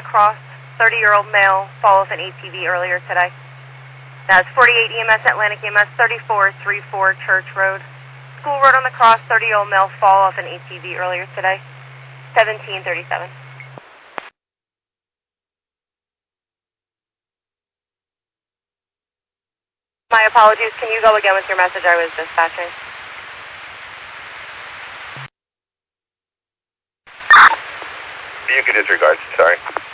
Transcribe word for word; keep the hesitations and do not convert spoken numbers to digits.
Cross, thirty-year-old male, fall off an A T V earlier today. That's forty-eight E M S, Atlantic E M S, thirty-four thirty-four Church Road. School Road on the Cross, thirty-year-old male, fall off an A T V earlier today. seventeen thirty-seven. My apologies. Can you go again with your message? I was dispatching. You can disregard. Sorry.